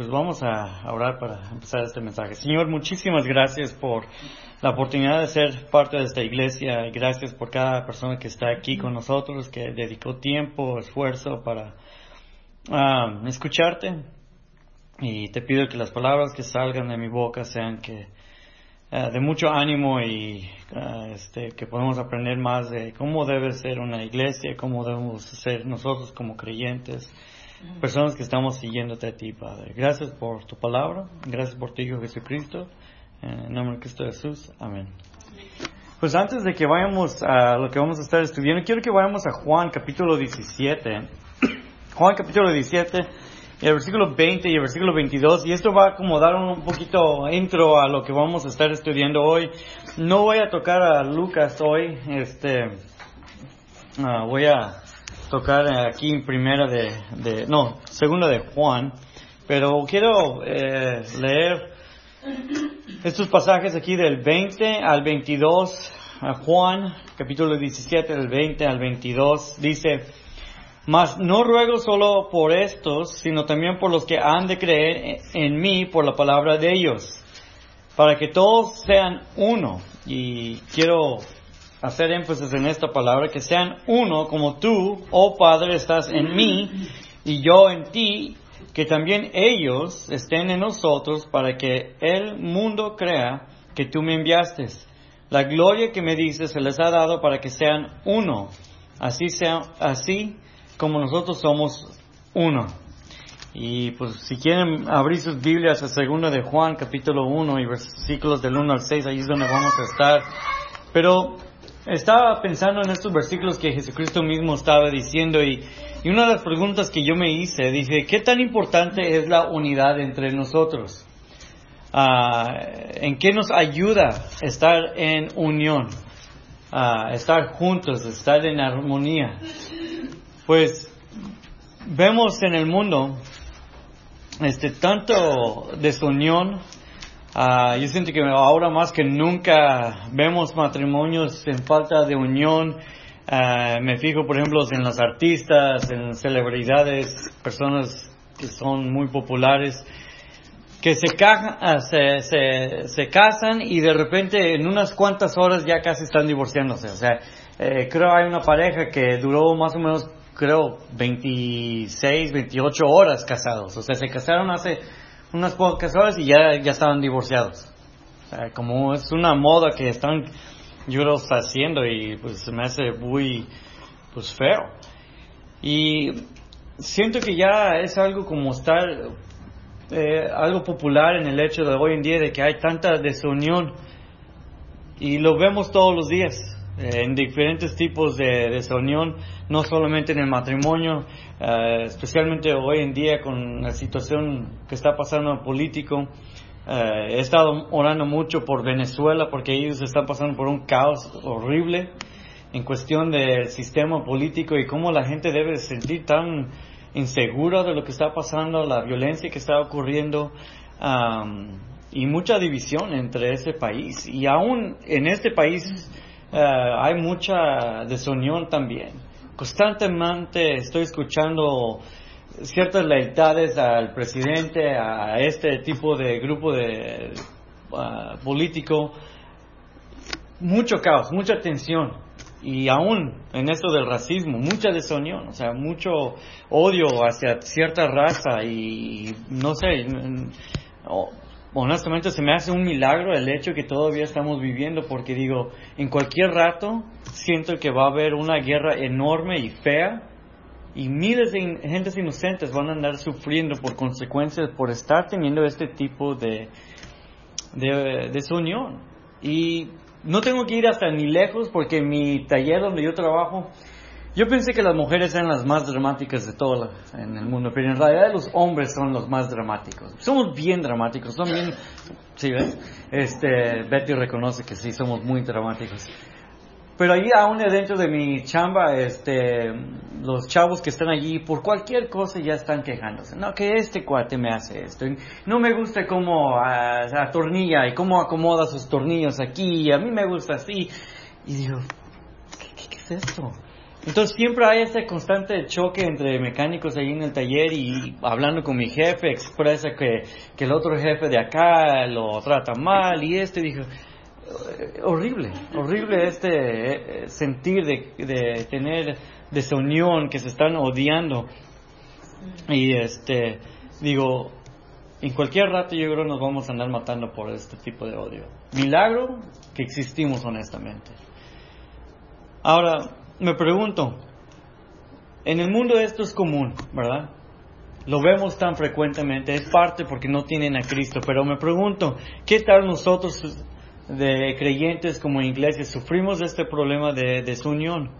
pues vamos a orar para empezar este mensaje. Señor, muchísimas gracias por la oportunidad de ser parte de esta iglesia. Y gracias por cada persona que está aquí con nosotros, que dedicó tiempo, esfuerzo para escucharte. Y te pido que las palabras que salgan de mi boca sean de mucho ánimo y que podamos aprender más de cómo debe ser una iglesia, cómo debemos ser nosotros como creyentes, personas que estamos siguiéndote a ti, Padre. Gracias por tu palabra, gracias por tu Hijo Jesucristo, en el nombre de Cristo Jesús, amén. Pues antes de que vayamos a lo que vamos a estar estudiando, quiero que vayamos a Juan capítulo 17, Juan capítulo 17, y el versículo 20 y el versículo 22, y esto va a como dar un poquito intro a lo que vamos a estar estudiando hoy. No voy a tocar a Lucas hoy, voy a tocar aquí segunda de Juan, pero quiero leer estos pasajes aquí del 20 al 22, a Juan capítulo 17, del 20 al 22, dice: Mas no ruego solo por estos, sino también por los que han de creer en mí por la palabra de ellos, para que todos sean uno. Y quiero hacer énfasis en esta palabra, que sean uno como tú, oh Padre, estás en mí y yo en ti, que también ellos estén en nosotros, para que el mundo crea que tú me enviaste. La gloria que me dices se les ha dado para que sean uno, así como nosotros somos uno. Y pues si quieren abrir sus Biblias a segunda de Juan capítulo 1 y versículos del 1 al 6, ahí es donde vamos a estar. Pero estaba pensando en estos versículos que Jesucristo mismo estaba diciendo, y una de las preguntas que yo me hice, dije, ¿qué tan importante es la unidad entre nosotros? ¿En qué nos ayuda estar en unión? Estar juntos, estar en armonía. Pues vemos en el mundo tanto desunión. Yo siento que ahora más que nunca vemos matrimonios en falta de unión. Me fijo, por ejemplo, en los artistas, en celebridades, personas que son muy populares, que se casan y de repente en unas cuantas horas ya casi están divorciándose. O sea, creo hay una pareja que duró más o menos 26, 28 horas casados. O sea, se casaron hace unas pocas horas y ya estaban divorciados. O sea, como es una moda que están, yo creo, haciendo, y pues se me hace muy, pues, feo. Y siento que ya es algo como estar, algo popular en el hecho de hoy en día de que hay tanta desunión. Y lo vemos todos los días, en diferentes tipos de desunión, no solamente en el matrimonio, especialmente hoy en día con la situación que está pasando en el político. He estado orando mucho por Venezuela, porque ellos están pasando por un caos horrible en cuestión del sistema político y cómo la gente debe sentir tan insegura de lo que está pasando, la violencia que está ocurriendo, y mucha división entre ese país. Y aún en este país hay mucha desunión también. Constantemente estoy escuchando ciertas lealtades al presidente, a este tipo de grupo de político. Mucho caos, mucha tensión. Y aún en esto del racismo, mucha desunión, o sea, mucho odio hacia cierta raza. Y no sé, honestamente se me hace un milagro el hecho que todavía estamos viviendo, porque digo, en cualquier rato siento que va a haber una guerra enorme y fea, y miles de gentes inocentes van a andar sufriendo por consecuencias por estar teniendo este tipo de desunión. Y no tengo que ir hasta ni lejos, porque en mi taller donde yo trabajo, yo pensé que las mujeres eran las más dramáticas de todo en el mundo, pero en realidad los hombres son los más dramáticos. Somos bien dramáticos, son bien, ¿sí ves? Betty reconoce que sí, somos muy dramáticos. Pero ahí aún dentro de mi chamba, los chavos que están allí, por cualquier cosa ya están quejándose. No, que este cuate me hace esto. No me gusta cómo atornilla y cómo acomoda sus tornillos aquí. A mí me gusta así. Y digo, ¿qué es esto? Entonces siempre hay ese constante choque entre mecánicos ahí en el taller, y hablando con mi jefe expresa que el otro jefe de acá lo trata mal, y dijo, horrible sentir de tener desunión, que se están odiando. Y digo, en cualquier rato yo creo nos vamos a andar matando por este tipo de odio. Milagro que existimos, honestamente. Ahora, me pregunto, en el mundo esto es común, ¿verdad? Lo vemos tan frecuentemente, es parte porque no tienen a Cristo, pero me pregunto, ¿qué tal nosotros de creyentes como iglesia sufrimos de este problema de desunión?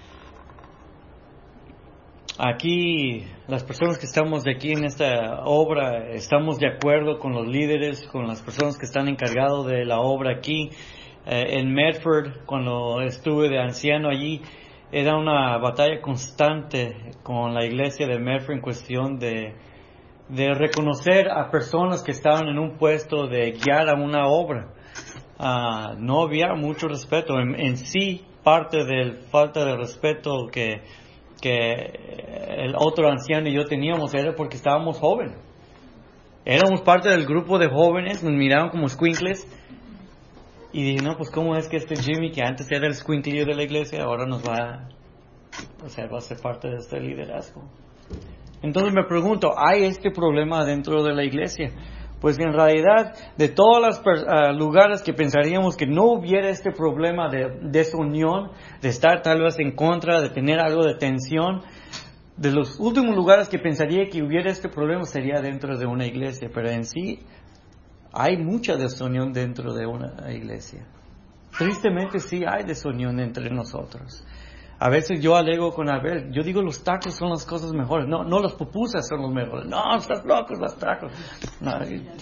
Aquí, las personas que estamos de aquí en esta obra, estamos de acuerdo con los líderes, con las personas que están encargados de la obra aquí. En Medford, cuando estuve de anciano allí, era una batalla constante con la iglesia de Medford en cuestión de reconocer a personas que estaban en un puesto de guiar a una obra. No había mucho respeto. En sí, parte de falta de respeto que el otro anciano y yo teníamos era porque estábamos jóvenes. Éramos parte del grupo de jóvenes, nos miraban como squinkles. Y dije, no, pues cómo es que Jimmy, que antes era el squinkle de la iglesia, ahora va a ser parte de este liderazgo. Entonces me pregunto, ¿hay este problema dentro de la iglesia? Pues en realidad, de todos los lugares que pensaríamos que no hubiera este problema de desunión, de estar tal vez en contra, de tener algo de tensión, de los últimos lugares que pensaría que hubiera este problema sería dentro de una iglesia, pero en sí hay mucha desunión dentro de una iglesia. Tristemente sí hay desunión entre nosotros. A veces yo alego con Abel, yo digo los tacos son las cosas mejores, no las pupusas son los mejores, no, estás loco, los tacos. No,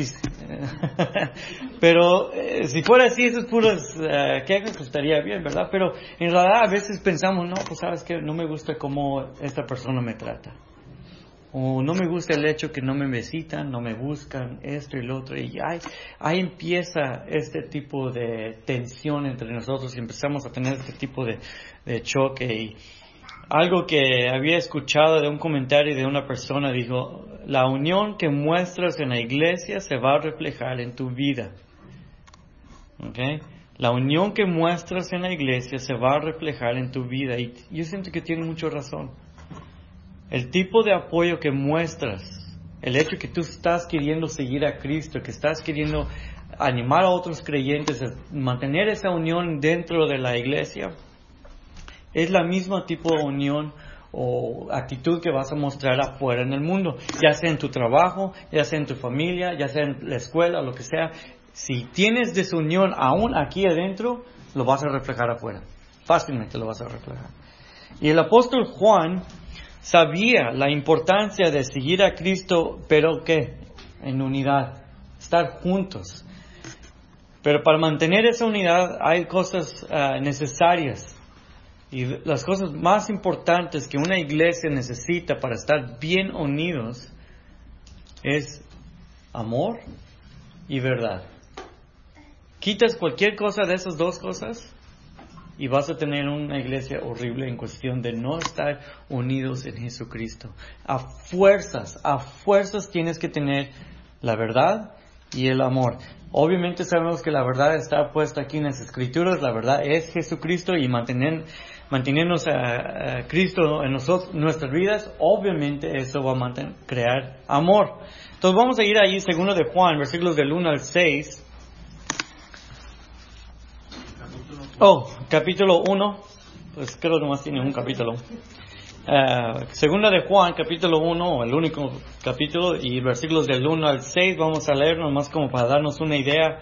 pero si fuera así, esas puras quejas, pues estaría bien, ¿verdad? Pero en realidad a veces pensamos, no, pues sabes que no me gusta cómo esta persona me trata. O no me gusta el hecho que no me visitan, no me buscan, esto y lo otro. Y ahí empieza este tipo de tensión entre nosotros y empezamos a tener este tipo de choque. Y algo que había escuchado de un comentario de una persona dijo, la unión que muestras en la iglesia se va a reflejar en tu vida. ¿Okay? La unión que muestras en la iglesia se va a reflejar en tu vida. Y yo siento que tiene mucha razón. El tipo de apoyo que muestras, el hecho que tú estás queriendo seguir a Cristo, que estás queriendo animar a otros creyentes a mantener esa unión dentro de la iglesia, es la misma tipo de unión o actitud que vas a mostrar afuera en el mundo, ya sea en tu trabajo, ya sea en tu familia, ya sea en la escuela, lo que sea. Si tienes desunión aún aquí adentro, lo vas a reflejar afuera. Fácilmente lo vas a reflejar. Y el apóstol Juan sabía la importancia de seguir a Cristo, pero ¿qué? En unidad, estar juntos. Pero para mantener esa unidad hay cosas necesarias. Y las cosas más importantes que una iglesia necesita para estar bien unidos es amor y verdad. Quitas cualquier cosa de esas dos cosas y vas a tener una iglesia horrible en cuestión de no estar unidos en Jesucristo. A fuerzas tienes que tener la verdad y el amor. Obviamente sabemos que la verdad está puesta aquí en las Escrituras. La verdad es Jesucristo y mantenernos a Cristo en nuestras vidas. Obviamente eso va a crear amor. Entonces vamos a ir ahí, segundo de Juan, versículos del 1 al 6. Capítulo 1, pues creo que nomás tiene un capítulo. Segunda de Juan, capítulo 1, el único capítulo, y versículos del 1 al 6, vamos a leer nomás como para darnos una idea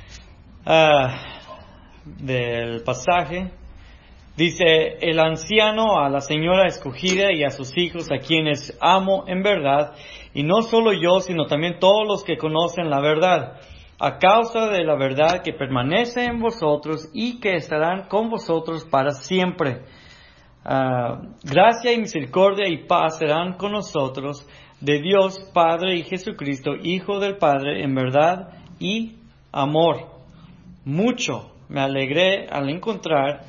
del pasaje. Dice, el anciano a la señora escogida y a sus hijos a quienes amo en verdad, y no solo yo, sino también todos los que conocen la verdad, a causa de la verdad que permanece en vosotros y que estarán con vosotros para siempre. Gracia y misericordia y paz serán con nosotros de Dios Padre y Jesucristo, Hijo del Padre, en verdad y amor. Mucho me alegré al encontrar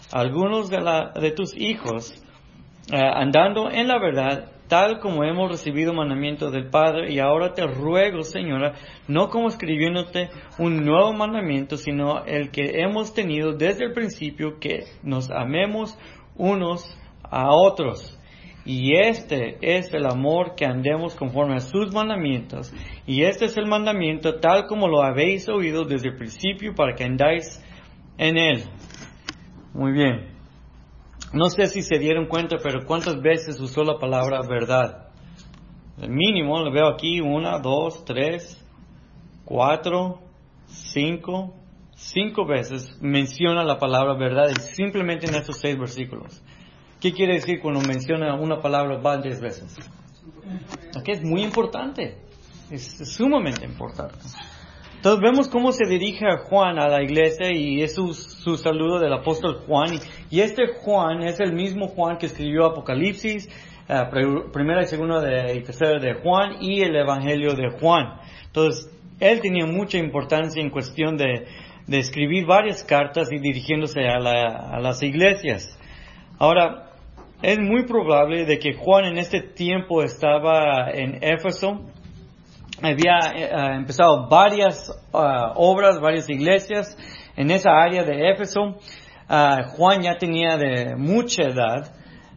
algunos de tus hijos, andando en la verdad, tal como hemos recibido mandamiento del Padre, y ahora te ruego, Señora, no como escribiéndote un nuevo mandamiento, sino el que hemos tenido desde el principio, que nos amemos unos a otros. Y este es el amor, que andemos conforme a sus mandamientos. Y este es el mandamiento, tal como lo habéis oído desde el principio, para que andáis en él. Muy bien. No sé si se dieron cuenta, pero ¿cuántas veces usó la palabra verdad? El mínimo, lo veo aquí, 1, 2, 3, 4, 5. 5 veces menciona la palabra verdad, simplemente en estos 6 versículos. ¿Qué quiere decir cuando menciona una palabra varias veces? Aquí es muy importante. Es sumamente importante. Entonces vemos cómo se dirige a Juan a la iglesia, y es su saludo del apóstol Juan. Y este Juan es el mismo Juan que escribió Apocalipsis, primera y segunda y tercera de Juan, y el Evangelio de Juan. Entonces, él tenía mucha importancia en cuestión de escribir varias cartas y dirigiéndose a las iglesias. Ahora, es muy probable de que Juan en este tiempo estaba en Éfeso. Había empezado varias obras, varias iglesias en esa área de Éfeso. Juan ya tenía de mucha edad,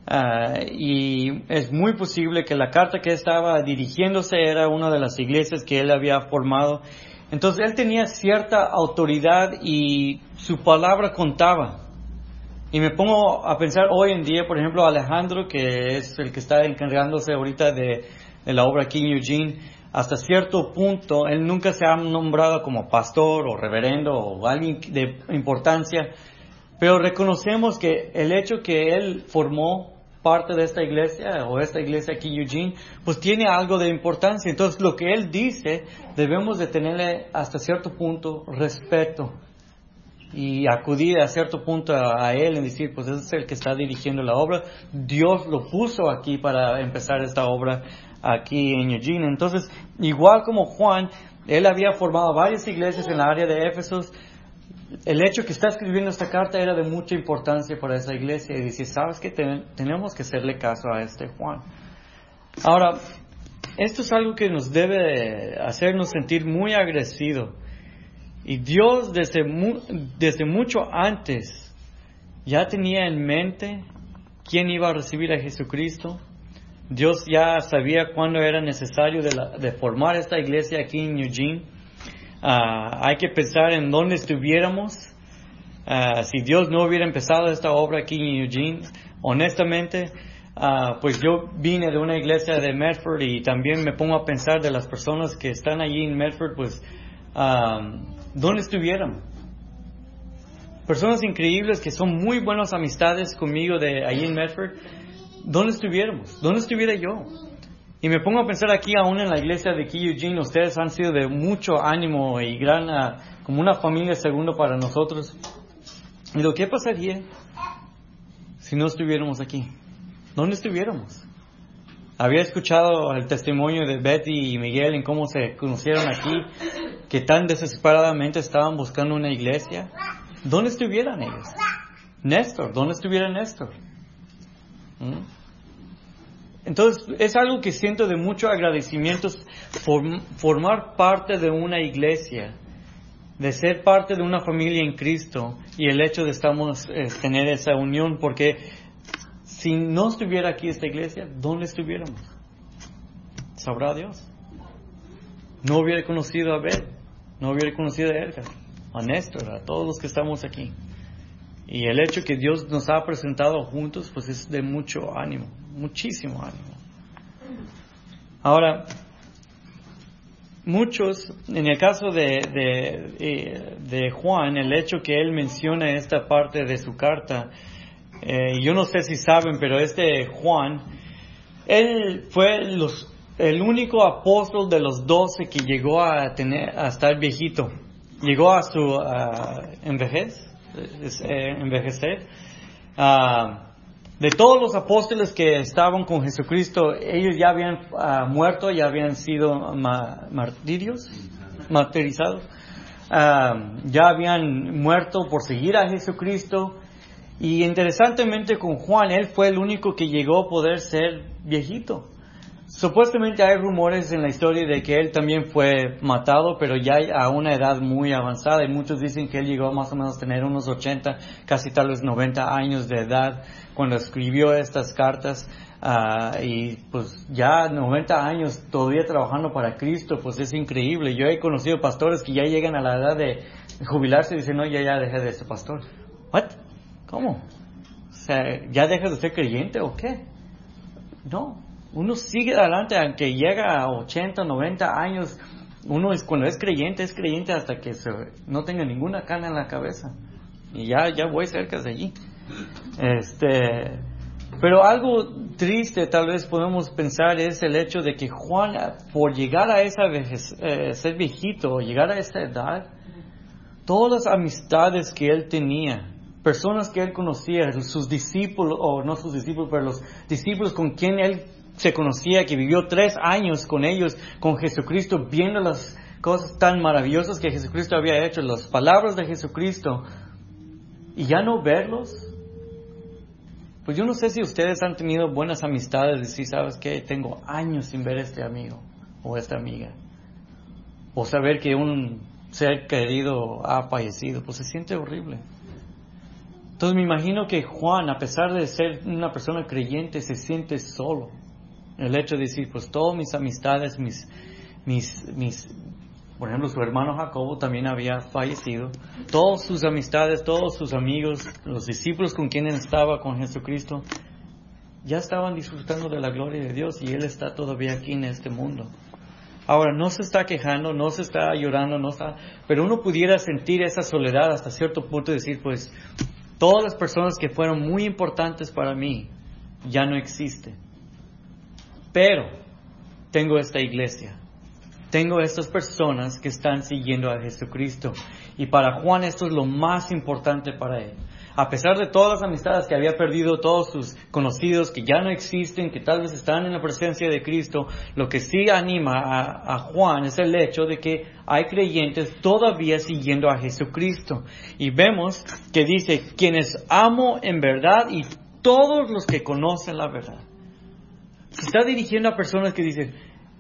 y es muy posible que la carta que estaba dirigiéndose era una de las iglesias que él había formado. Entonces él tenía cierta autoridad y su palabra contaba. Y me pongo a pensar hoy en día, por ejemplo, Alejandro, que es el que está encargándose ahorita de la obra aquí en Eugene. Hasta cierto punto, él nunca se ha nombrado como pastor o reverendo o alguien de importancia, pero reconocemos que el hecho que él formó parte de esta iglesia, o esta iglesia aquí en Eugene, pues tiene algo de importancia. Entonces, lo que él dice, debemos de tenerle hasta cierto punto respeto, y acudir a cierto punto a él y decir, pues ese es el que está dirigiendo la obra. Dios lo puso aquí para empezar esta obra aquí en Eugene. Entonces, igual como Juan, él había formado varias iglesias en la área de Éfeso. El hecho que está escribiendo esta carta era de mucha importancia para esa iglesia, y dice, ¿sabes qué? Tenemos que hacerle caso a este Juan. Ahora, esto es algo que nos debe hacernos sentir muy agradecidos. Y Dios desde mucho antes ya tenía en mente quién iba a recibir a Jesucristo. Dios ya sabía cuándo era necesario de formar esta iglesia aquí en Eugene. Hay que pensar en dónde estuviéramos si Dios no hubiera empezado esta obra aquí en Eugene. Honestamente, pues yo vine de una iglesia de Medford, y también me pongo a pensar de las personas que están allí en Medford, pues ¿dónde estuvieron? Personas increíbles que son muy buenas amistades conmigo de allí en Medford. ¿Dónde estuviéramos? ¿Dónde estuviera yo? Y me pongo a pensar aquí, aún en la iglesia de aquí Eugene, ustedes han sido de mucho ánimo y gran, como una familia segunda para nosotros. Y lo que pasaría si no estuviéramos aquí. ¿Dónde estuviéramos? Había escuchado el testimonio de Betty y Miguel en cómo se conocieron aquí, que tan desesperadamente estaban buscando una iglesia. ¿Dónde estuvieran ellos? Néstor, ¿dónde estuviera Néstor? Entonces, es algo que siento de mucho agradecimiento, formar parte de una iglesia, de ser parte de una familia en Cristo, y el hecho de tener esa unión, porque si no estuviera aquí esta iglesia, ¿dónde estuviéramos? Sabrá Dios. No hubiera conocido a Beth, no hubiera conocido a Edgar, a Néstor, a todos los que estamos aquí. Y el hecho que Dios nos ha presentado juntos, pues es de mucho ánimo, muchísimo ánimo. Ahora, muchos, en el caso de Juan, el hecho que él menciona esta parte de su carta, yo no sé si saben, pero este Juan, él fue el único apóstol de los 12 que llegó a estar viejito. Llegó a su envejecer. De todos los apóstoles que estaban con Jesucristo, ellos ya habían muerto, ya habían sido martirizados, ya habían muerto por seguir a Jesucristo. Y interesantemente con Juan, él fue el único que llegó a poder ser viejito. Supuestamente hay rumores en la historia de que él también fue matado, pero ya a una edad muy avanzada, y muchos dicen que él llegó más o menos a tener unos 80, casi tal vez 90 años de edad cuando escribió estas cartas. Y pues ya 90 años todavía trabajando para Cristo, pues es increíble. Yo he conocido pastores que ya llegan a la edad de jubilarse y dicen, no, ya dejé de ser pastor. ¿What? ¿Cómo? O sea, ¿ya dejas de ser creyente o qué? No. Uno sigue adelante, aunque llega a 80, 90 años. Cuando es creyente hasta que no tenga ninguna cana en la cabeza. Y ya voy cerca de allí. Pero algo triste tal vez podemos pensar es el hecho de que Juan, por llegar a esa vejez, ser viejito, o llegar a esa edad, todas las amistades que él tenía, personas que él conocía, sus discípulos, o no sus discípulos, pero los discípulos con quien él se conocía, que vivió 3 años con ellos, con Jesucristo, viendo las cosas tan maravillosas que Jesucristo había hecho, las palabras de Jesucristo, y ya no verlos. Pues yo no sé si ustedes han tenido buenas amistades, decir, ¿sabes qué? Tengo años sin ver a este amigo o esta amiga. O saber que un ser querido ha fallecido, pues se siente horrible. Entonces me imagino que Juan, a pesar de ser una persona creyente, se siente solo. El hecho de decir, pues todas mis amistades, por ejemplo, su hermano Jacobo también había fallecido. Todas sus amistades, todos sus amigos, los discípulos con quienes estaba con Jesucristo, ya estaban disfrutando de la gloria de Dios y él está todavía aquí en este mundo. Ahora, no se está quejando, no se está llorando, pero uno pudiera sentir esa soledad hasta cierto punto y decir, pues, todas las personas que fueron muy importantes para mí ya no existen. Pero tengo esta iglesia, tengo estas personas que están siguiendo a Jesucristo. Y para Juan esto es lo más importante para él. A pesar de todas las amistades que había perdido, todos sus conocidos que ya no existen, que tal vez están en la presencia de Cristo, lo que sí anima a Juan es el hecho de que hay creyentes todavía siguiendo a Jesucristo. Y vemos que dice, quienes amo en verdad y todos los que conocen la verdad. Se está dirigiendo a personas que dicen,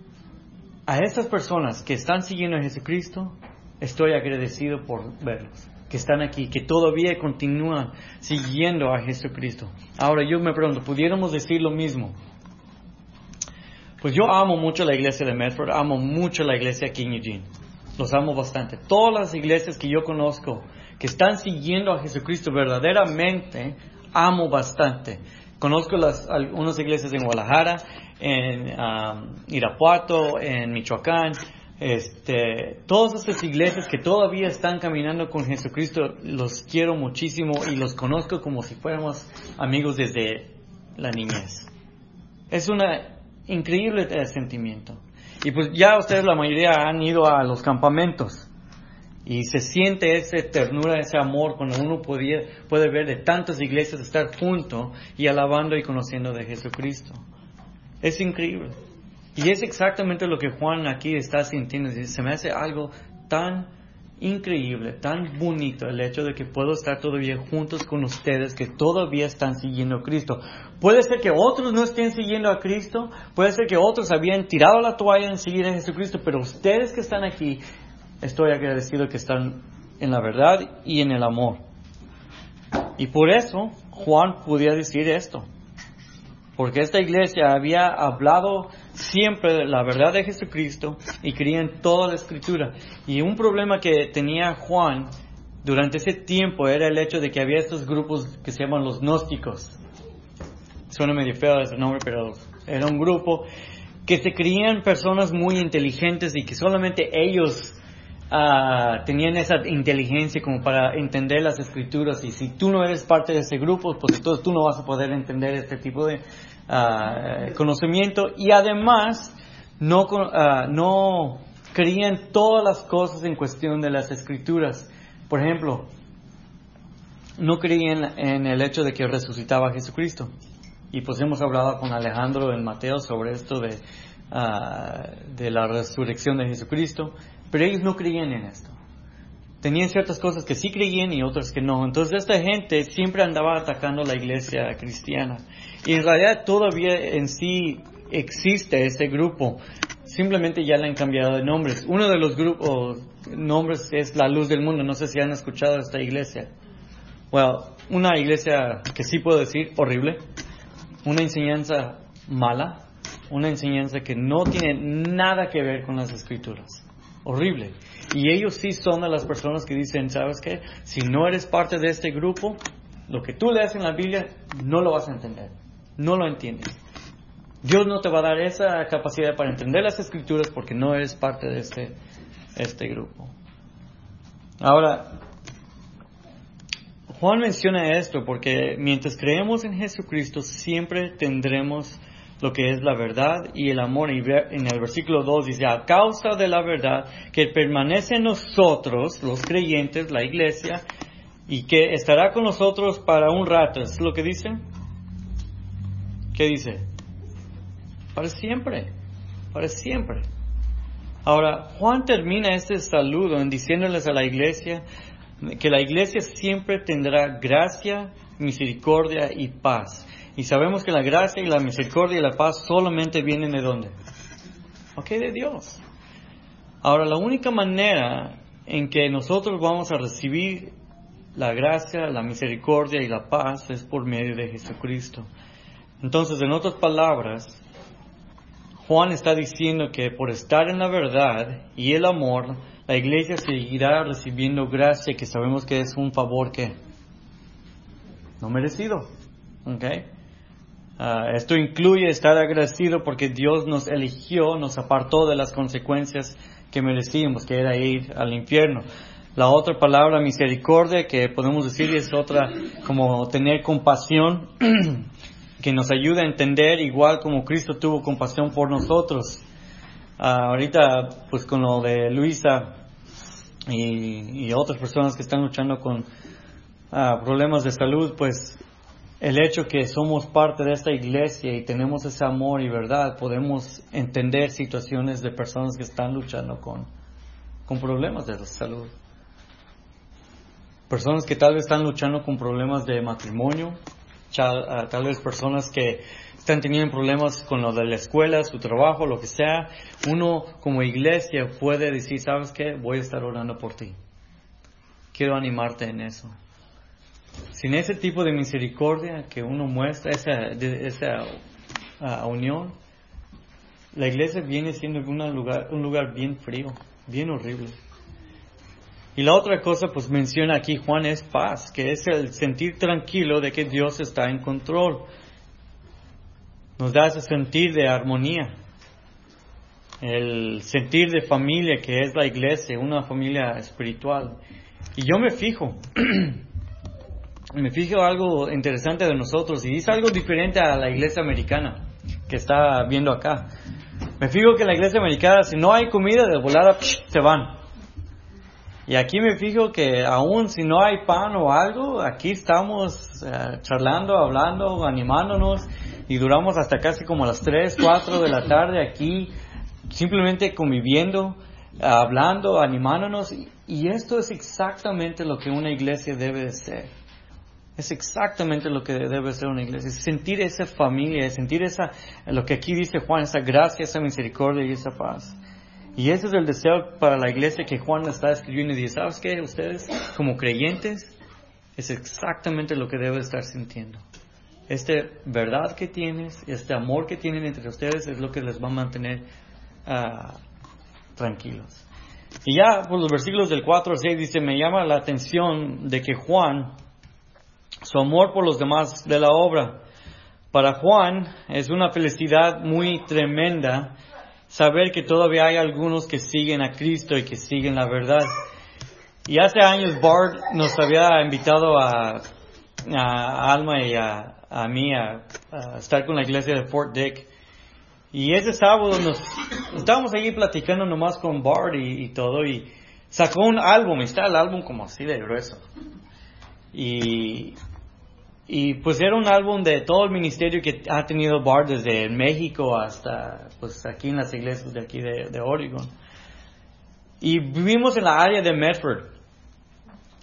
a estas personas que están siguiendo a Jesucristo, estoy agradecido por verlos, que están aquí, que todavía continúan siguiendo a Jesucristo. Ahora yo me pregunto, ¿pudiéramos decir lo mismo? Pues yo amo mucho la iglesia de Medford, amo mucho la iglesia aquí en Eugene. Los amo bastante. Todas las iglesias que yo conozco, que están siguiendo a Jesucristo verdaderamente, amo bastante. Conozco algunas iglesias en Guadalajara, en Irapuato, en Michoacán. Todas esas iglesias que todavía están caminando con Jesucristo, los quiero muchísimo y los conozco como si fuéramos amigos desde la niñez. Es un increíble sentimiento. Y pues ya ustedes, la mayoría, han ido a los campamentos. Y se siente esa ternura, ese amor, cuando uno puede ver de tantas iglesias estar juntos y alabando y conociendo de Jesucristo. Es increíble. Y es exactamente lo que Juan aquí está sintiendo. Se me hace algo tan increíble, tan bonito el hecho de que puedo estar todavía juntos con ustedes que todavía están siguiendo a Cristo. Puede ser que otros no estén siguiendo a Cristo, puede ser que otros habían tirado la toalla en seguir a Jesucristo, pero ustedes que están aquí, estoy agradecido que están en la verdad y en el amor. Y por eso Juan podía decir esto. Porque esta iglesia había hablado siempre de la verdad de Jesucristo y creía en toda la Escritura. Y un problema que tenía Juan durante ese tiempo era el hecho de que había estos grupos que se llaman los gnósticos. Suena medio feo ese nombre, pero era un grupo que se creían personas muy inteligentes y que solamente ellos tenían esa inteligencia como para entender las Escrituras, y si tú no eres parte de ese grupo, pues entonces tú no vas a poder entender este tipo de conocimiento. Y además no creían todas las cosas en cuestión de las Escrituras. Por ejemplo, no creían en el hecho de que resucitaba a Jesucristo, y pues hemos hablado con Alejandro en Mateo sobre esto de la resurrección de Jesucristo. Pero ellos no creían en esto. tenían ciertas cosas que sí creían y otras que no. Entonces esta gente siempre andaba atacando la iglesia cristiana. Y en realidad todavía en sí existe ese grupo. Simplemente ya le han cambiado de nombres. Uno de los grupos nombres es la Luz del Mundo. No sé si han escuchado de esta iglesia. Well, una iglesia que sí puedo decir horrible. Una enseñanza mala. Una enseñanza que no tiene nada que ver con las Escrituras. Horrible. Y ellos sí son de las personas que dicen, ¿sabes qué? Si no eres parte de este grupo, lo que tú lees en la Biblia no lo vas a entender. No lo entiendes. Dios no te va a dar esa capacidad para entender las Escrituras porque no eres parte de este grupo. Ahora, Juan menciona esto porque mientras creemos en Jesucristo siempre tendremos lo que es la verdad y el amor. Y en el versículo 2 dice, a causa de la verdad que permanece en nosotros, los creyentes, la iglesia, y que estará con nosotros para un rato. ¿Es lo que dice? ¿Qué dice? Para siempre. Para siempre. Ahora, Juan termina este saludo en diciéndoles a la iglesia que la iglesia siempre tendrá gracia, misericordia y paz. Y sabemos que la gracia y la misericordia y la paz solamente vienen ¿de dónde? De Dios. Ahora, la única manera en que nosotros vamos a recibir la gracia, la misericordia y la paz es por medio de Jesucristo. Entonces, en otras palabras, Juan está diciendo que por estar en la verdad y el amor, la iglesia seguirá recibiendo gracia, que sabemos que es un favor que no merecido. Esto incluye estar agradecido porque Dios nos eligió, nos apartó de las consecuencias que merecíamos, que era ir al infierno. La otra palabra, misericordia, que podemos decir es otra, como tener compasión, que nos ayuda a entender igual como Cristo tuvo compasión por nosotros. Ahorita, pues con lo de Luisa y otras personas que están luchando con problemas de salud, pues el hecho que somos parte de esta iglesia y tenemos ese amor y verdad, podemos entender situaciones de personas que están luchando con problemas de salud. Personas que tal vez están luchando con problemas de matrimonio, tal vez personas que están teniendo problemas con lo de la escuela, su trabajo, lo que sea. Uno como iglesia puede decir, ¿sabes qué? Voy a estar orando por ti. Quiero animarte en eso. Sin ese tipo de misericordia que uno muestra, esa unión, la iglesia viene siendo un lugar bien frío, bien horrible. Y la otra cosa, pues menciona aquí Juan, es paz, que es el sentir tranquilo de que Dios está en control. Nos da ese sentir de armonía, el sentir de familia que es la iglesia, una familia espiritual. Y yo me fijo algo interesante de nosotros, y es algo diferente a la iglesia americana que está viendo acá. Me fijo que en la iglesia americana, si no hay comida, de volada se van. Y aquí me fijo que aún si no hay pan o algo, aquí estamos charlando, hablando, animándonos, y duramos hasta casi como las 3, 4 de la tarde aquí, simplemente conviviendo, hablando, animándonos. Y esto es exactamente lo que una iglesia debe de ser. Es exactamente lo que debe ser una iglesia. Es sentir esa familia, sentir lo que aquí dice Juan, esa gracia, esa misericordia y esa paz. Y ese es el deseo para la iglesia que Juan está escribiendo. Y dice, ¿sabes qué? Ustedes, como creyentes, es exactamente lo que deben estar sintiendo. Esta verdad que tienes, este amor que tienen entre ustedes es lo que les va a mantener tranquilos. Y ya por los versículos del 4 al 6 dice, me llama la atención de que Juan, su amor por los demás de la obra, para Juan es una felicidad muy tremenda saber que todavía hay algunos que siguen a Cristo y que siguen la verdad. Y hace años Bart nos había invitado a Alma y a mí a estar con la iglesia de Fort Dick. Y ese sábado estábamos allí platicando nomás con Bart y todo, y sacó un álbum, y está el álbum como así de grueso. Y pues era un álbum de todo el ministerio que ha tenido Bart desde México hasta pues aquí en las iglesias de aquí de Oregon. Y vivimos en la área de Medford.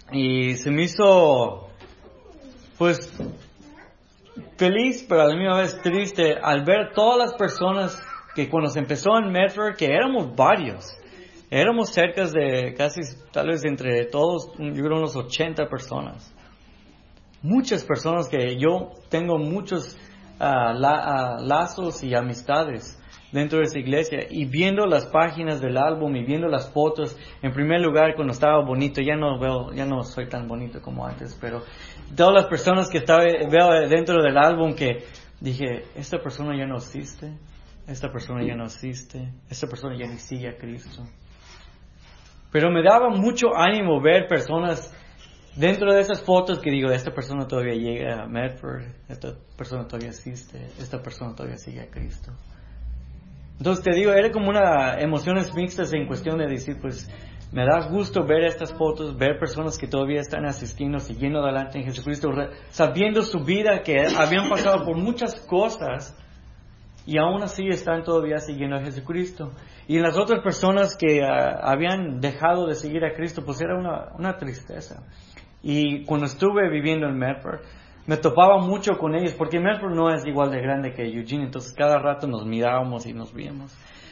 Y se me hizo, pues, feliz, pero a la misma vez triste al ver todas las personas que cuando se empezó en Medford, que éramos varios, éramos cerca de casi, tal vez entre todos, yo creo unos 80 personas. Muchas personas que yo tengo muchos lazos y amistades dentro de esa iglesia, y viendo las páginas del álbum y viendo las fotos, en primer lugar cuando estaba bonito, ya no soy tan bonito como antes, pero todas las personas que veo dentro del álbum, que dije, esta persona ya no existe, esta persona ya no existe, esta persona ya ni sigue a Cristo. Pero me daba mucho ánimo ver personas dentro de esas fotos que digo, esta persona todavía llega a Medford, esta persona todavía existe, esta persona todavía sigue a Cristo. Entonces te digo, era como una emociones mixtas en cuestión de decir, pues me da gusto ver estas fotos, ver personas que todavía están asistiendo, siguiendo adelante en Jesucristo, sabiendo su vida, que habían pasado por muchas cosas y aún así están todavía siguiendo a Jesucristo. Y las otras personas que habían dejado de seguir a Cristo, pues era una tristeza. Y cuando estuve viviendo en Medford, me topaba mucho con ellos, porque Medford no es igual de grande que Eugene, entonces cada rato nos mirábamos y nos víamos.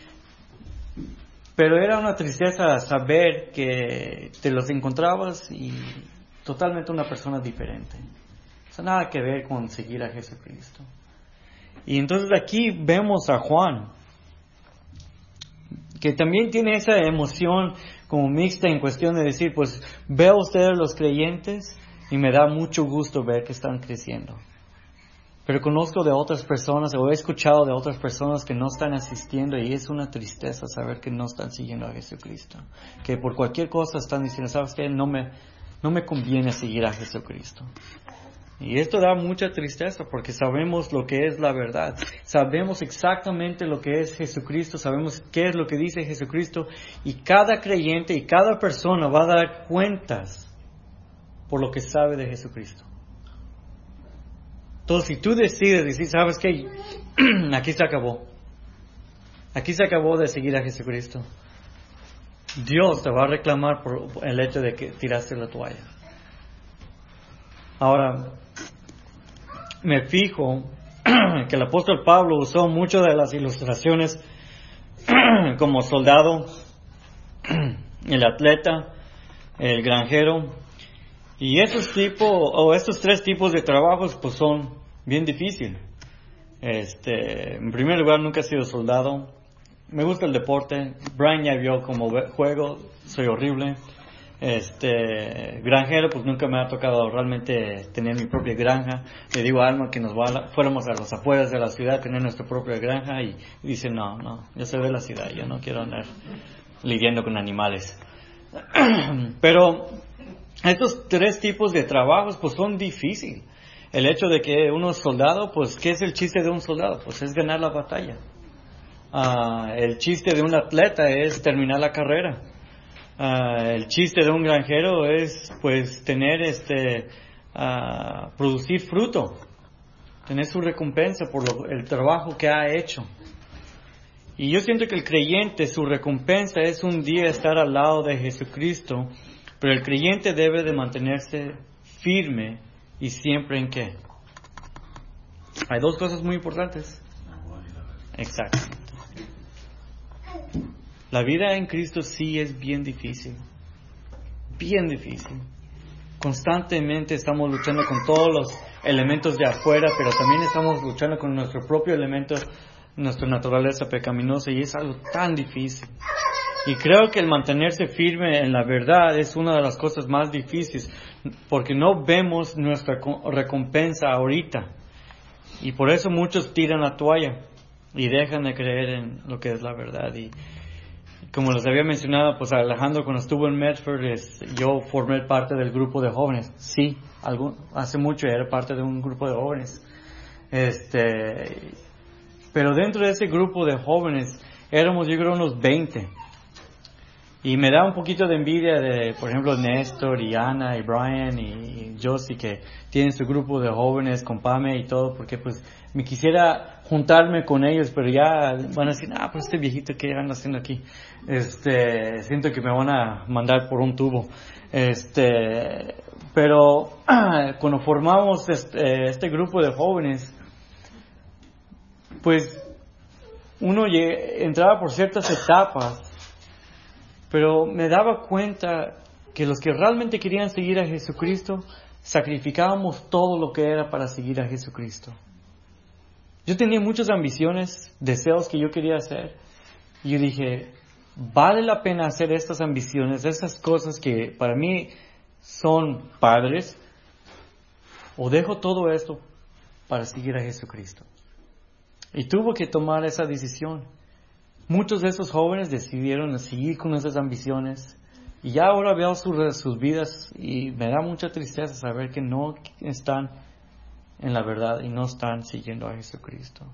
Pero era una tristeza saber que te los encontrabas y totalmente una persona diferente. O sea, nada que ver con seguir a Jesucristo. Y entonces aquí vemos a Juan, que también tiene esa emoción como mixta en cuestión de decir, pues veo a ustedes los creyentes y me da mucho gusto ver que están creciendo. Pero conozco de otras personas, o he escuchado de otras personas que no están asistiendo, y es una tristeza saber que no están siguiendo a Jesucristo. Que por cualquier cosa están diciendo, ¿sabes qué? No me conviene seguir a Jesucristo. Y esto da mucha tristeza porque sabemos lo que es la verdad. Sabemos exactamente lo que es Jesucristo, sabemos qué es lo que dice Jesucristo, y cada creyente y cada persona va a dar cuentas por lo que sabe de Jesucristo. Entonces, si tú decides decir, ¿sabes qué? Aquí se acabó. Aquí se acabó de seguir a Jesucristo. Dios te va a reclamar por el hecho de que tiraste la toalla. Ahora, me fijo que el apóstol Pablo usó mucho de las ilustraciones como soldado, el atleta, el granjero. Y estos tres tipos de trabajos pues son bien difíciles. En primer lugar, nunca he sido soldado. Me gusta el deporte. Brian ya vio cómo juego, soy horrible. Granjero, pues nunca me ha tocado realmente tener mi propia granja. Le digo a Alma que fuéramos a las afueras de la ciudad, tener nuestra propia granja, y dice, no, yo soy de la ciudad, yo no quiero andar lidiando con animales. Pero estos tres tipos de trabajos pues son difíciles. El hecho de que uno es soldado, pues ¿qué es el chiste de un soldado? Pues es ganar la batalla. El chiste de un atleta es terminar la carrera. El chiste de un granjero es pues tener producir fruto, tener su recompensa por el trabajo que ha hecho. Y yo siento que el creyente, su recompensa es un día estar al lado de Jesucristo. Pero el creyente debe de mantenerse firme, y siempre en qué. Hay dos cosas muy importantes. Exacto. La vida en Cristo sí es bien difícil. Bien difícil. Constantemente estamos luchando con todos los elementos de afuera, pero también estamos luchando con nuestro propio elemento, nuestra naturaleza pecaminosa, y es algo tan difícil. Y creo que el mantenerse firme en la verdad es una de las cosas más difíciles, porque no vemos nuestra recompensa ahorita. Y por eso muchos tiran la toalla y dejan de creer en lo que es la verdad. Y como les había mencionado, pues Alejandro, cuando estuvo en Medford, yo formé parte del grupo de jóvenes. Sí, hace mucho era parte de un grupo de jóvenes. Pero dentro de ese grupo de jóvenes éramos, yo creo, unos 20. Y me da un poquito de envidia de, por ejemplo, Néstor y Ana y Brian y Josie, que tienen su grupo de jóvenes con Pame y todo, porque pues me quisiera juntarme con ellos, pero ya van a decir, pues este viejito que anda haciendo aquí. Siento que me van a mandar por un tubo. Pero cuando formamos este grupo de jóvenes, pues uno entraba por ciertas etapas, pero me daba cuenta que los que realmente querían seguir a Jesucristo, sacrificábamos todo lo que era para seguir a Jesucristo. Yo tenía muchas ambiciones, deseos que yo quería hacer, y yo dije, vale la pena hacer estas ambiciones, estas cosas que para mí son padres, o dejo todo esto para seguir a Jesucristo. Y tuve que tomar esa decisión. Muchos de esos jóvenes decidieron seguir con esas ambiciones, y ya ahora veo sus vidas y me da mucha tristeza saber que no están en la verdad y no están siguiendo a Jesucristo.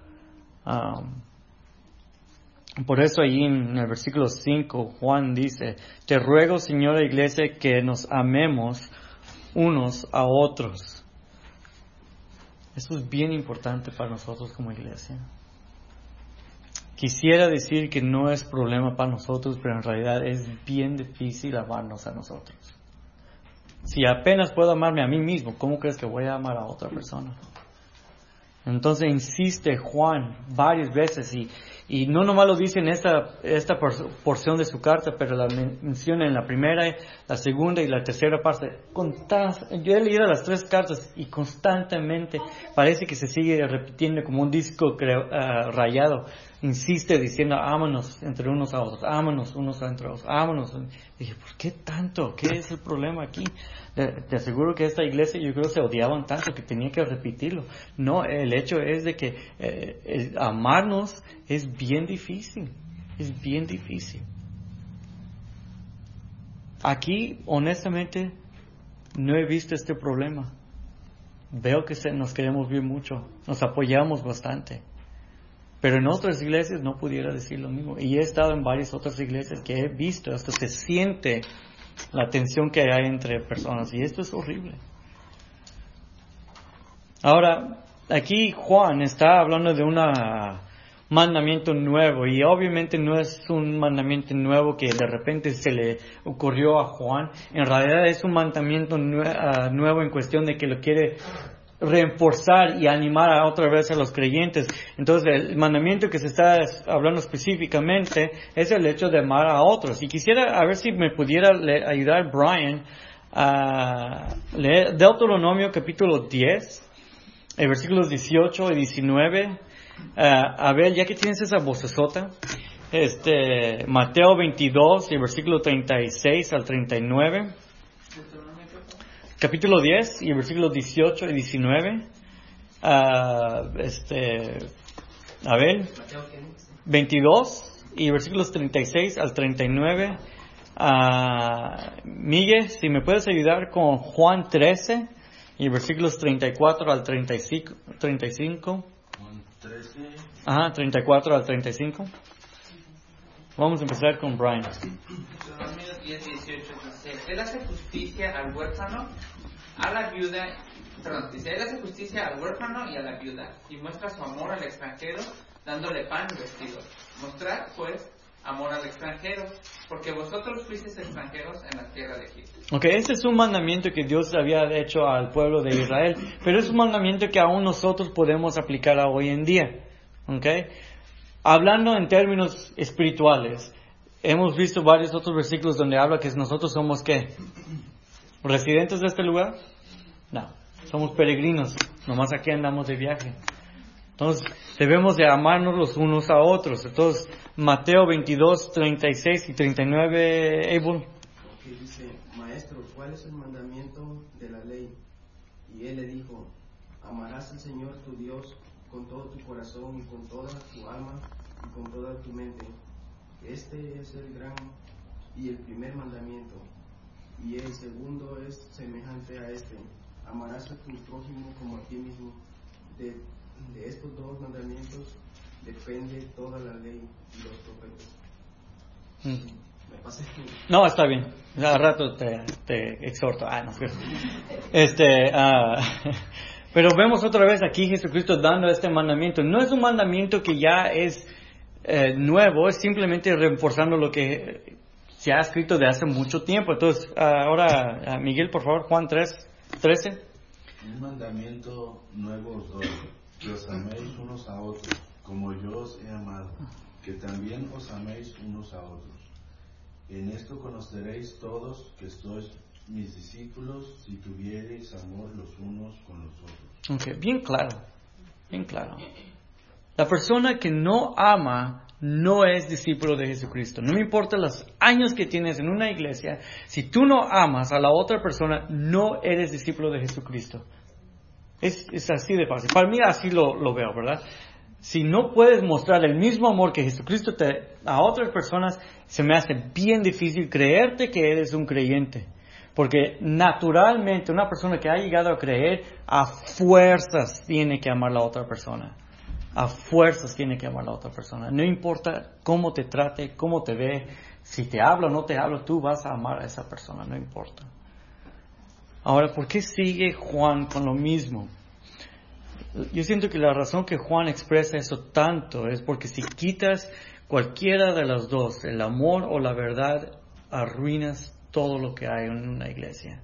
Por eso allí en el versículo 5 Juan dice, te ruego, Señora Iglesia, que nos amemos unos a otros. Esto es bien importante para nosotros como iglesia. Quisiera decir que no es problema para nosotros, pero en realidad es bien difícil amarnos a nosotros. Si apenas puedo amarme a mí mismo, ¿cómo crees que voy a amar a otra persona? Entonces insiste Juan varias veces y no nomás lo dice en esta porción de su carta, pero la menciona en la primera, la segunda y la tercera parte. Yo he leído las 3 cartas y constantemente parece que se sigue repitiendo como un disco rayado. Insiste diciendo, ámanos entre unos a otros, ámanos unos entre otros, ámanos. Dije, ¿por qué tanto? ¿Qué es el problema aquí? Te aseguro que esta iglesia, yo creo, se odiaban tanto que tenía que repetirlo. No, el hecho es de que amarnos es bien difícil. Es bien difícil. Aquí, honestamente, no he visto este problema. Veo que nos queremos bien mucho. Nos apoyamos bastante. Pero en otras iglesias no pudiera decir lo mismo. Y he estado en varias otras iglesias que he visto, hasta se siente la tensión que hay entre personas. Y esto es horrible. Ahora, aquí Juan está hablando de un mandamiento nuevo. Y obviamente no es un mandamiento nuevo que de repente se le ocurrió a Juan. En realidad es un mandamiento nuevo en cuestión de que lo quiere reforzar y animar otra vez a los creyentes. Entonces el mandamiento que se está hablando específicamente es el hecho de amar a otros. Y quisiera a ver si me pudiera ayudar Brian a leer Deuteronomio capítulo 10, versículos 18 y 19. A ver, ya que tienes esa vocesota, Mateo 22 y versículo 36 al 39. Capítulo 10 y versículos 18 y 19. A ver, 22 y versículos 36 al 39. Miguel, si me puedes ayudar con Juan 13 y versículos 34 al 35. Juan 13. 34 al 35. Vamos a empezar con Brian. Deuteronomio 10, 18 dice, Él hace justicia al huérfano, a la viuda, dice, Él hace justicia al huérfano y a la viuda, y muestra su amor al extranjero, dándole pan y vestido. Mostrad, pues, amor al extranjero, porque vosotros fuisteis extranjeros en la tierra de Egipto. Ok, este es un mandamiento que Dios había hecho al pueblo de Israel, pero es un mandamiento que aún nosotros podemos aplicar a hoy en día. Ok, hablando en términos espirituales, hemos visto varios otros versículos donde habla que nosotros somos ¿qué? ¿Residentes de este lugar? No, somos peregrinos, nomás aquí andamos de viaje. Entonces, debemos de amarnos los unos a otros. Entonces, Mateo 22, 36 y 39, Abel. Que dice, Maestro, ¿cuál es el mandamiento de la ley? Y él le dijo, amarás al Señor tu Dios con todo tu corazón y con toda tu alma y con toda tu mente. Este es el gran y el primer mandamiento. Y el segundo es semejante a este, amarás a tu prójimo como a ti mismo. De estos 2 mandamientos depende toda la ley y los profetas. Me pasé. No, está bien. Al rato te exhorto. No es pero vemos otra vez aquí Jesucristo dando este mandamiento. No es un mandamiento que ya es nuevo, es simplemente reforzando lo que se ha escrito de hace mucho tiempo. Entonces, ahora, Miguel, por favor, Juan 3:13. Un mandamiento nuevo os doy, que os améis unos a otros, como yo os he amado, que también os améis unos a otros. En esto conoceréis todos que sois mis discípulos, si tuviereis amor los unos con los otros. Okay, bien claro, bien claro. La persona que no ama no es discípulo de Jesucristo. No me importa los años que tienes en una iglesia, si tú no amas a la otra persona, no eres discípulo de Jesucristo. Es así de fácil. Para mí así lo veo, ¿verdad? Si no puedes mostrar el mismo amor que Jesucristo a otras personas, se me hace bien difícil creerte que eres un creyente. Porque naturalmente una persona que ha llegado a creer, a fuerzas tiene que amar a la otra persona. A fuerzas tiene que amar a la otra persona. No importa cómo te trate, cómo te ve, si te habla o no te habla, tú vas a amar a esa persona, no importa. Ahora, ¿por qué sigue Juan con lo mismo? Yo siento que la razón que Juan expresa eso tanto es porque si quitas cualquiera de las dos, el amor o la verdad, arruinas todo lo que hay en una iglesia.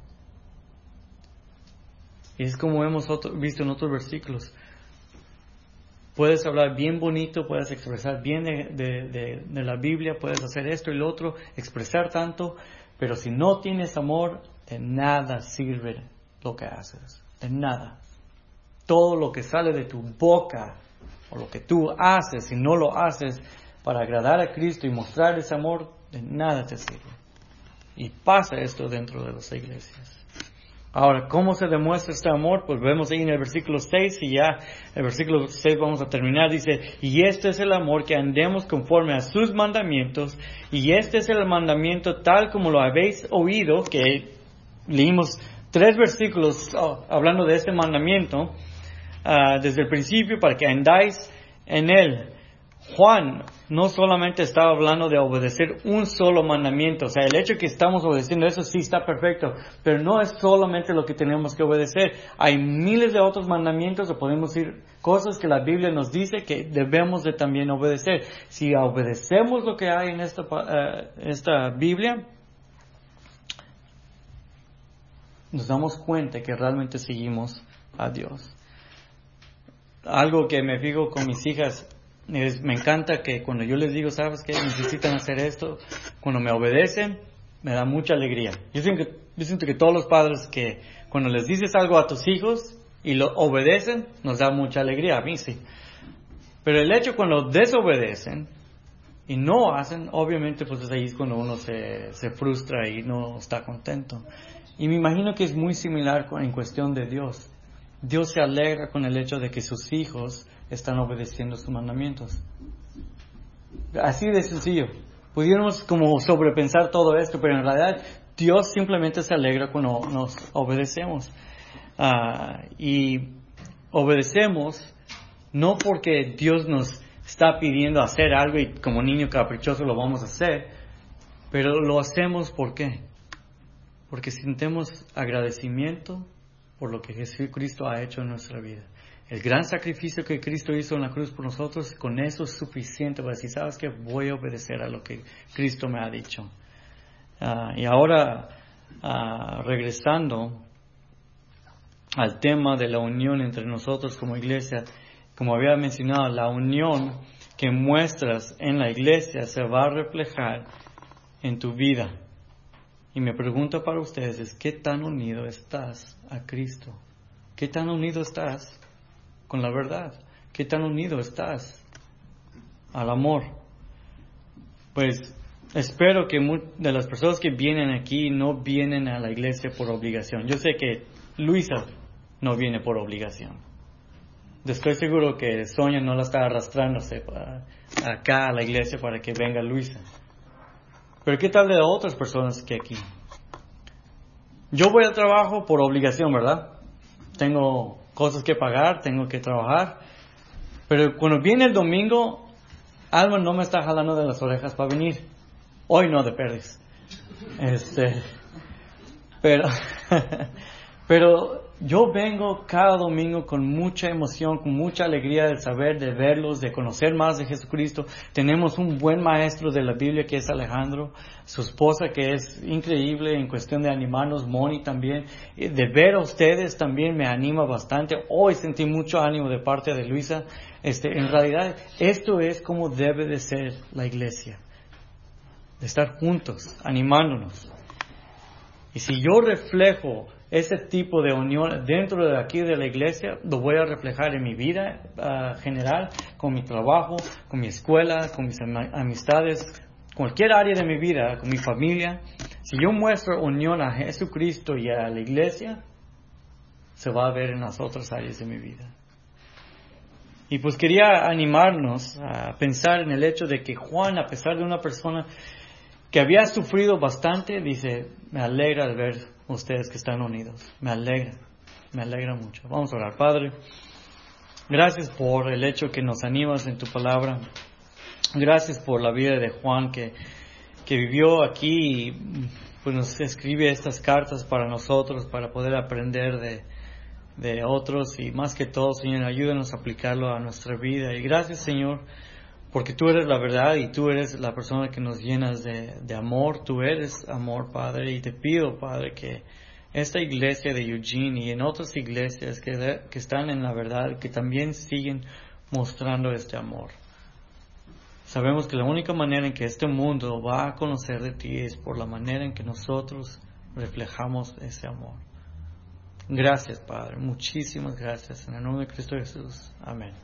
Y es como hemos visto en otros versículos. Puedes hablar bien bonito, puedes expresar bien de la Biblia, puedes hacer esto y lo otro, expresar tanto, pero si no tienes amor, de nada sirve lo que haces, de nada. Todo lo que sale de tu boca o lo que tú haces, si no lo haces para agradar a Cristo y mostrar ese amor, de nada te sirve. Y pasa esto dentro de las iglesias. Ahora, ¿cómo se demuestra este amor? Pues vemos ahí en el versículo 6, y ya el versículo 6 vamos a terminar, dice, y este es el amor, que andemos conforme a sus mandamientos, y este es el mandamiento tal como lo habéis oído, que leímos 3 versículos hablando de este mandamiento, desde el principio, para que andáis en él. Juan no solamente estaba hablando de obedecer un solo mandamiento, o sea, el hecho de que estamos obedeciendo eso sí está perfecto, pero no es solamente lo que tenemos que obedecer. Hay miles de otros mandamientos, o podemos decir cosas que la Biblia nos dice que debemos de también obedecer. Si obedecemos lo que hay en esta Biblia, nos damos cuenta que realmente seguimos a Dios. Algo que me fijo con mis hijas me encanta que cuando yo les digo, ¿sabes qué? Necesitan hacer esto. Cuando me obedecen, me da mucha alegría. Yo siento que todos los padres, que cuando les dices algo a tus hijos y lo obedecen, nos da mucha alegría. A mí sí. Pero el hecho cuando desobedecen y no hacen, obviamente pues es ahí cuando uno se frustra y no está contento. Y me imagino que es muy similar en cuestión de Dios. Dios se alegra con el hecho de que sus hijos están obedeciendo sus mandamientos. Así de sencillo. Pudiéramos como sobrepensar todo esto, pero en realidad Dios simplemente se alegra cuando nos obedecemos. Y obedecemos no porque Dios nos está pidiendo hacer algo y como niño caprichoso lo vamos a hacer, pero lo hacemos ¿por qué? Porque sentimos agradecimiento por lo que Jesucristo ha hecho en nuestra vida. El gran sacrificio que Cristo hizo en la cruz por nosotros, con eso es suficiente para decir, ¿sabes qué? Voy a obedecer a lo que Cristo me ha dicho. Y ahora, regresando al tema de la unión entre nosotros como iglesia, como había mencionado, la unión que muestras en la iglesia se va a reflejar en tu vida. Y mi pregunta para ustedes es, ¿qué tan unido estás a Cristo? ¿Qué tan unido estás con la verdad? ¿Qué tan unido estás al amor? Pues espero que de las personas que vienen aquí no vienen a la iglesia por obligación. Yo sé que Luisa no viene por obligación. Estoy seguro que Sonia no la está arrastrándose acá a la iglesia para que venga Luisa. Pero ¿qué tal de otras personas que aquí? Yo voy al trabajo por obligación, ¿verdad? Tengo cosas que pagar, tengo que trabajar. Pero cuando viene el domingo, Alma no me está jalando de las orejas para venir. Hoy no de perdiz. Pero yo vengo cada domingo con mucha emoción, con mucha alegría de saber, de verlos, de conocer más de Jesucristo. Tenemos un buen maestro de la Biblia que es Alejandro, su esposa que es increíble en cuestión de animarnos, Moni también. De ver a ustedes también me anima bastante. Hoy sentí mucho ánimo de parte de Luisa. En realidad, esto es como debe de ser la iglesia. De estar juntos, animándonos. Y si yo reflejo ese tipo de unión dentro de aquí de la iglesia, lo voy a reflejar en mi vida general, con mi trabajo, con mi escuela, con mis amistades, cualquier área de mi vida, con mi familia. Si yo muestro unión a Jesucristo y a la iglesia, se va a ver en las otras áreas de mi vida. Y pues quería animarnos a pensar en el hecho de que Juan, a pesar de una persona que había sufrido bastante, dice, me alegra de ver ustedes que están unidos. Me alegra mucho. Vamos a orar. Padre, gracias por el hecho que nos animas en tu palabra. Gracias por la vida de Juan que vivió aquí y pues nos escribe estas cartas para nosotros, para poder aprender de otros y más que todo, Señor, ayúdanos a aplicarlo a nuestra vida. Y gracias, Señor, porque tú eres la verdad y tú eres la persona que nos llenas de amor. Tú eres amor, Padre, y te pido, Padre, que esta iglesia de Eugene y en otras iglesias que están en la verdad, que también siguen mostrando este amor. Sabemos que la única manera en que este mundo va a conocer de ti es por la manera en que nosotros reflejamos ese amor. Gracias, Padre. Muchísimas gracias. En el nombre de Cristo Jesús. Amén.